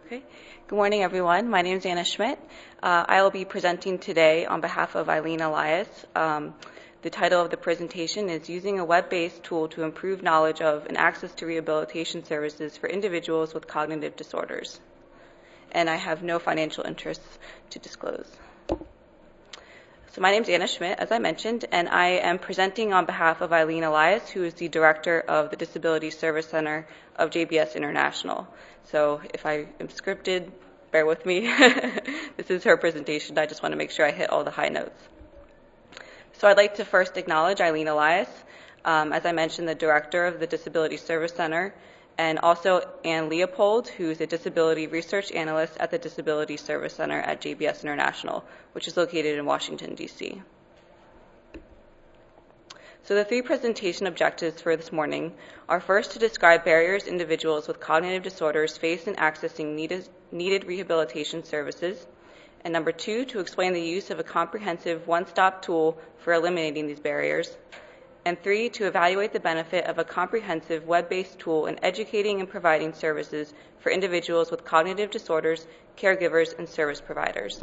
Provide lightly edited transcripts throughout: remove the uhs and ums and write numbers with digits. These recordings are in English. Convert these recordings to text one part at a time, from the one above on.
Okay. Good morning, everyone. My name is Anna Schmidt. I will be presenting today on behalf of Eileen Elias. The title of the presentation is Using a Web-Based Tool to Improve Knowledge of and Access to Rehabilitation Services for Individuals with Cognitive Disorders. And I have no financial interests to disclose. So my name is Anna Schmidt, as I mentioned, and I am presenting on behalf of Eileen Elias, who is the director of the Disability Service Center of JBS International. So if I am scripted, bear with me. This is her presentation. I just want to make sure I hit all the high notes. So I'd like to first acknowledge Eileen Elias, as I mentioned, the director of the Disability Service Center, and also Ann Leopold, who is a disability research analyst at the Disability Service Center at JBS International, which is located in Washington, D.C. So the three presentation objectives for this morning are first to describe barriers individuals with cognitive disorders face in accessing needed rehabilitation services, and number two, to explain the use of a comprehensive one-stop tool for eliminating these barriers, and three, to evaluate the benefit of a comprehensive web-based tool in educating and providing services for individuals with cognitive disorders, caregivers, and service providers.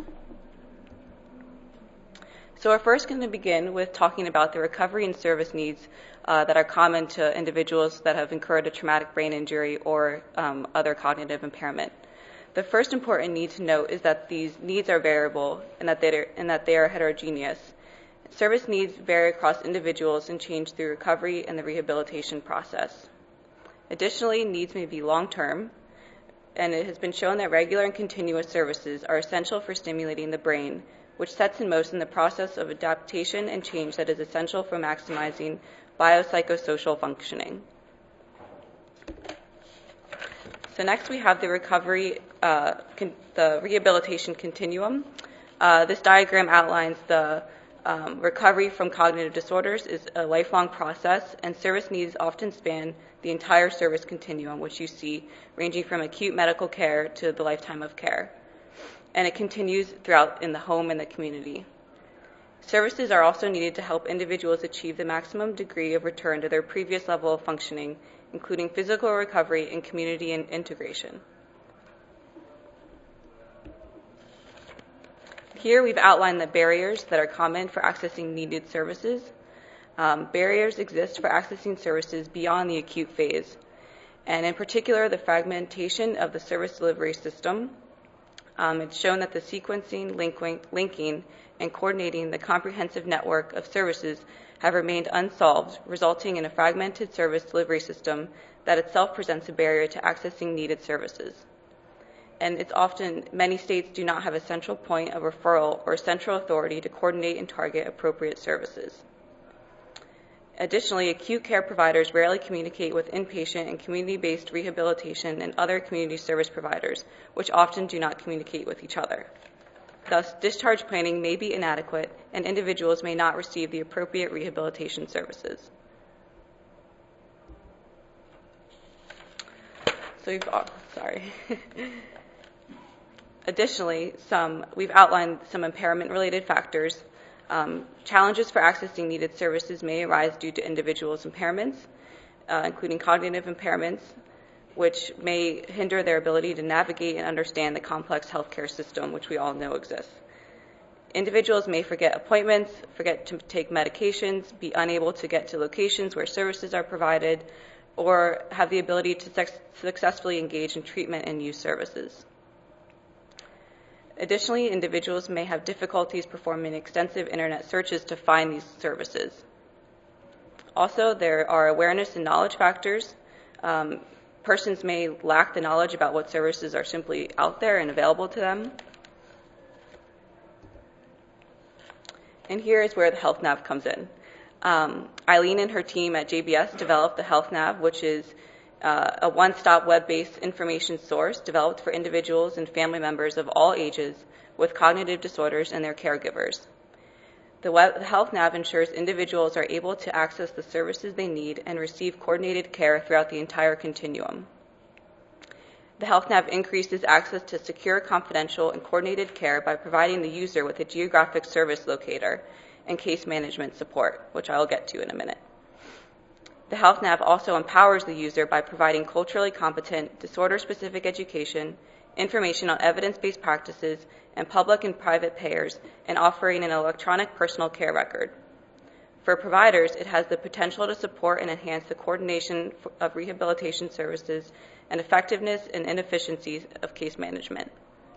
So we're first going to begin with talking about the recovery and service needs that are common to individuals that have incurred a traumatic brain injury or other cognitive impairment. The first important need to note is that these needs are variable and that they are heterogeneous. Service needs vary across individuals and change through recovery and the rehabilitation process. Additionally, needs may be long-term, and it has been shown that regular and continuous services are essential for stimulating the brain, which sets in motion the process of adaptation and change that is essential for maximizing biopsychosocial functioning. So next we have the the rehabilitation continuum. This diagram outlines the recovery from cognitive disorders is a lifelong process, and service needs often span the entire service continuum, which you see ranging from acute medical care to the lifetime of care. And it continues throughout in the home and the community. Services are also needed to help individuals achieve the maximum degree of return to their previous level of functioning, including physical recovery and community and integration. Here we've outlined the barriers that are common for accessing needed services. Barriers exist for accessing services beyond the acute phase, and in particular the fragmentation of the service delivery system. It's shown that the sequencing, linking, and coordinating the comprehensive network of services have remained unsolved, resulting in a fragmented service delivery system that itself presents a barrier to accessing needed services. And it's often, many states do not have a central point of referral or central authority to coordinate and target appropriate services. Additionally, acute care providers rarely communicate with inpatient and community-based rehabilitation and other community service providers, which often do not communicate with each other. Thus, discharge planning may be inadequate, and individuals may not receive the appropriate rehabilitation services. Additionally, we've outlined some impairment-related factors. Challenges for accessing needed services may arise due to individuals' impairments, including cognitive impairments, which may hinder their ability to navigate and understand the complex healthcare system, which we all know exists. Individuals may forget appointments, forget to take medications, be unable to get to locations where services are provided, or have the ability to successfully engage in treatment and use services. Additionally, individuals may have difficulties performing extensive internet searches to find these services. Also, there are awareness and knowledge factors. Persons may lack the knowledge about what services are simply out there and available to them. And here is where the Health Nav comes in. Eileen and her team at JBS developed the Health Nav, which is a one-stop web-based information source developed for individuals and family members of all ages with cognitive disorders and their caregivers. The Health Nav ensures individuals are able to access the services they need and receive coordinated care throughout the entire continuum. The Health Nav increases access to secure, confidential, and coordinated care by providing the user with a geographic service locator and case management support, which I'll get to in a minute. The Health Nav also empowers the user by providing culturally competent, disorder-specific education, information on evidence-based practices, and public and private payers, and offering an electronic personal care record. For providers, it has the potential to support and enhance the coordination of rehabilitation services and effectiveness and inefficiencies of case management.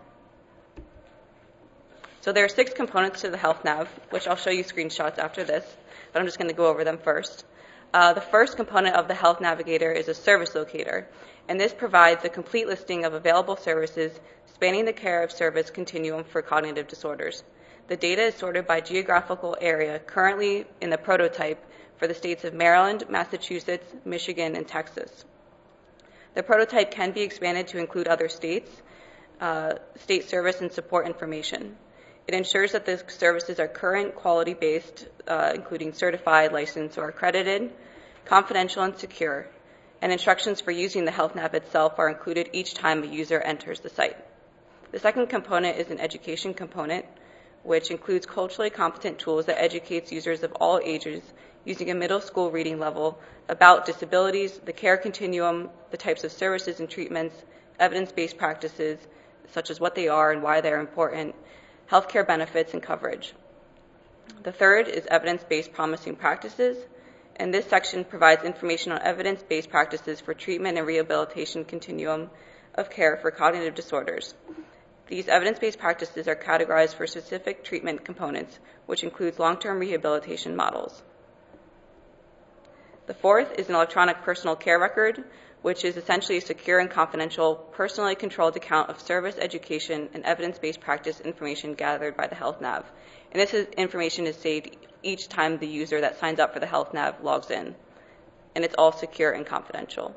So there are 6 components to the Health Nav, which I'll show you screenshots after this, but I'm just going to go over them first. The first component of the Health Navigator is a service locator, and this provides a complete listing of available services spanning the care of service continuum for cognitive disorders. The data is sorted by geographical area, currently in the prototype for the states of Maryland, Massachusetts, Michigan, and Texas. The prototype can be expanded to include other states, state service and support information. It ensures that the services are current, quality-based, including certified, licensed, or accredited, confidential, and secure, and instructions for using the Health Nav itself are included each time a user enters the site. The second component is an education component, which includes culturally competent tools that educates users of all ages using a middle school reading level about disabilities, the care continuum, the types of services and treatments, evidence-based practices, such as what they are and why they're important, healthcare benefits, and coverage. The third is evidence-based promising practices, and this section provides information on evidence-based practices for treatment and rehabilitation continuum of care for cognitive disorders. These evidence-based practices are categorized for specific treatment components, which includes long-term rehabilitation models. The fourth is an electronic personal care record, which is essentially a secure and confidential, personally controlled account of service, education, and evidence-based practice information gathered by the Health Nav. And this information is saved each time the user that signs up for the Health Nav logs in. And it's all secure and confidential.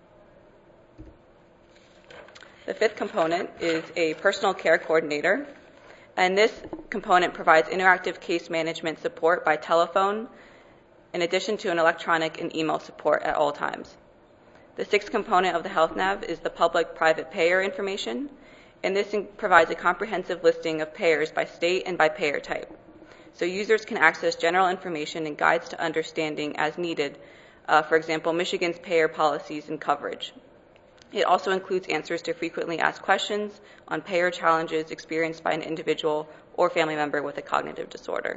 The fifth component is a personal care coordinator. And this component provides interactive case management support by telephone, in addition to an electronic and email support at all times. The sixth component of the Health Nav is the public-private payer information, and this provides a comprehensive listing of payers by state and by payer type. So users can access general information and guides to understanding as needed, for example, Michigan's payer policies and coverage. It also includes answers to frequently asked questions on payer challenges experienced by an individual or family member with a cognitive disorder.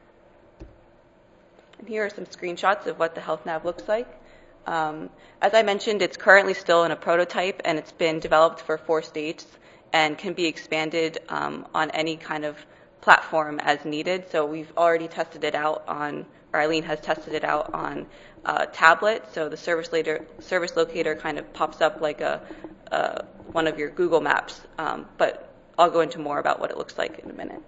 And here are some screenshots of what the Health Nav looks like. As I mentioned, it's currently still in a prototype, and it's been developed for 4 states and can be expanded on any kind of platform as needed. So we've already tested it out on, or Eileen has tested it out on tablet. So the service locator kind of pops up like one of your Google Maps, but I'll go into more about what it looks like in a minute.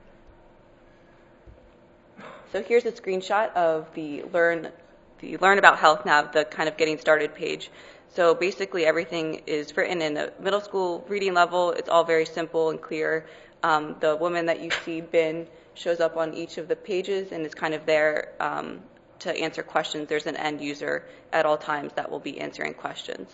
So here's a screenshot of the Learn About Health Nav, the kind of getting started page. So basically everything is written in a middle school reading level. It's all very simple and clear. The woman that you see, Bin, shows up on each of the pages and is kind of there to answer questions. There's an end user at all times that will be answering questions.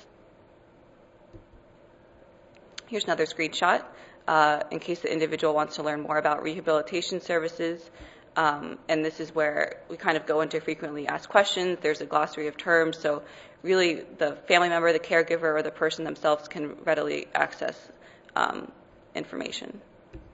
Here's another screenshot in case the individual wants to learn more about rehabilitation services. And this is where we kind of go into frequently asked questions. There's a glossary of terms, so really the family member, the caregiver, or the person themselves can readily access information.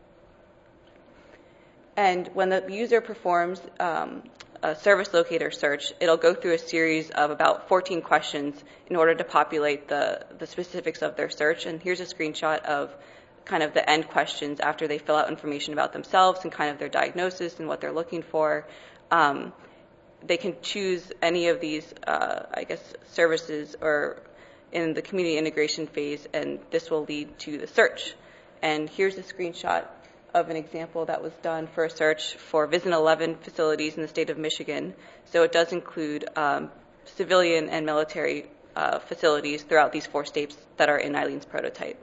And when the user performs a service locator search, it'll go through a series of about 14 questions in order to populate the specifics of their search. And here's a screenshot of kind of the end questions after they fill out information about themselves and kind of their diagnosis and what they're looking for. They can choose any of these, services or in the community integration phase, and this will lead to the search. And here's a screenshot of an example that was done for a search for VISN 11 facilities in the state of Michigan. So it does include civilian and military facilities throughout these 4 states that are in Eileen's prototype.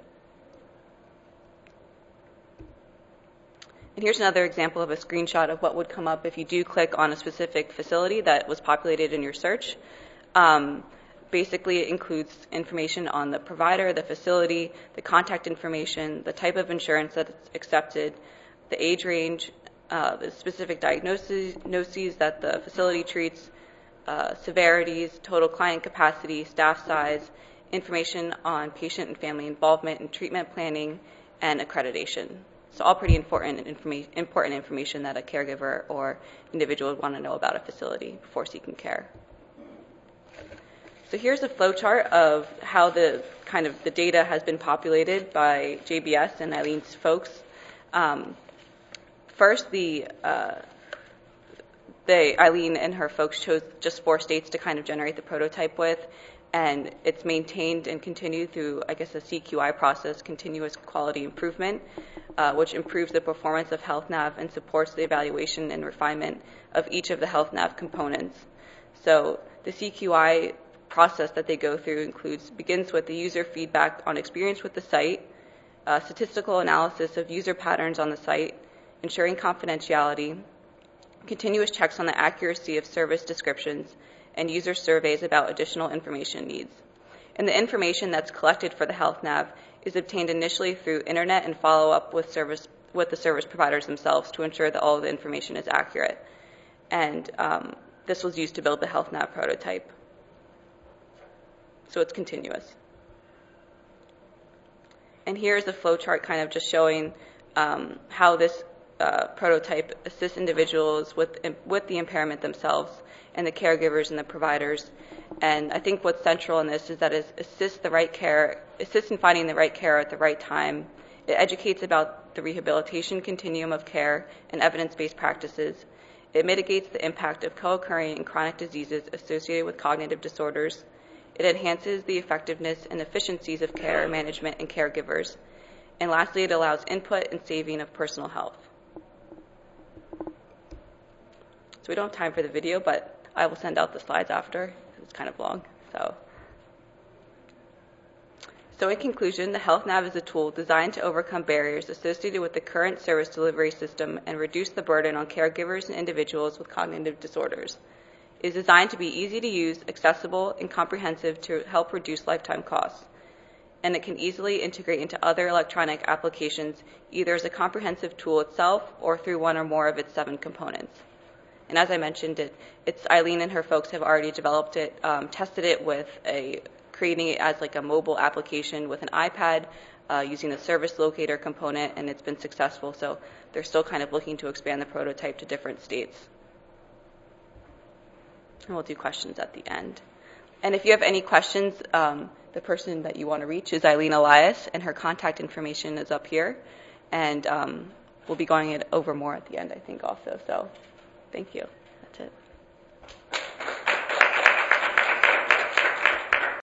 And here's another example of a screenshot of what would come up if you do click on a specific facility that was populated in your search. Basically, it includes information on the provider, the facility, the contact information, the type of insurance that's accepted, the age range, the specific diagnoses that the facility treats, severities, total client capacity, staff size, information on patient and family involvement in treatment planning, and accreditation. So all pretty important information that a caregiver or individual would want to know about a facility before seeking care. So here's a flow chart of how the data has been populated by JBS and Eileen's folks. First, Eileen and her folks chose just 4 states to kind of generate the prototype with, and it's maintained and continued through, I guess, a CQI process, continuous quality improvement, which improves the performance of HealthNav and supports the evaluation and refinement of each of the HealthNav components. So the CQI process that they go through begins with the user feedback on experience with the site, statistical analysis of user patterns on the site, ensuring confidentiality, continuous checks on the accuracy of service descriptions, and user surveys about additional information needs. And the information that's collected for the HealthNav is obtained initially through internet and follow-up with the service providers themselves to ensure that all of the information is accurate. And this was used to build the HealthNav prototype. So it's continuous. And here's a flow chart kind of just showing how this prototype assists individuals with the impairment themselves and the caregivers and the providers. And I think what's central in this is that it assists in finding the right care at the right time. It educates about the rehabilitation continuum of care and evidence-based practices. It mitigates the impact of co-occurring and chronic diseases associated with cognitive disorders. It enhances the effectiveness and efficiencies of care management and caregivers. And lastly, it allows input and saving of personal health. So we don't have time for the video, but I will send out the slides after. It's kind of long. So in conclusion, the HealthNav is a tool designed to overcome barriers associated with the current service delivery system and reduce the burden on caregivers and individuals with cognitive disorders. It is designed to be easy to use, accessible, and comprehensive to help reduce lifetime costs. And it can easily integrate into other electronic applications, either as a comprehensive tool itself or through one or more of its 7 components. And as I mentioned, it's Eileen and her folks have already developed it, tested it with creating it as like a mobile application with an iPad using the service locator component, and it's been successful. So they're still kind of looking to expand the prototype to different states. And we'll do questions at the end. And if you have any questions, the person that you want to reach is Eileen Elias, and her contact information is up here. And we'll be going over more at the end, I think, also. So thank you.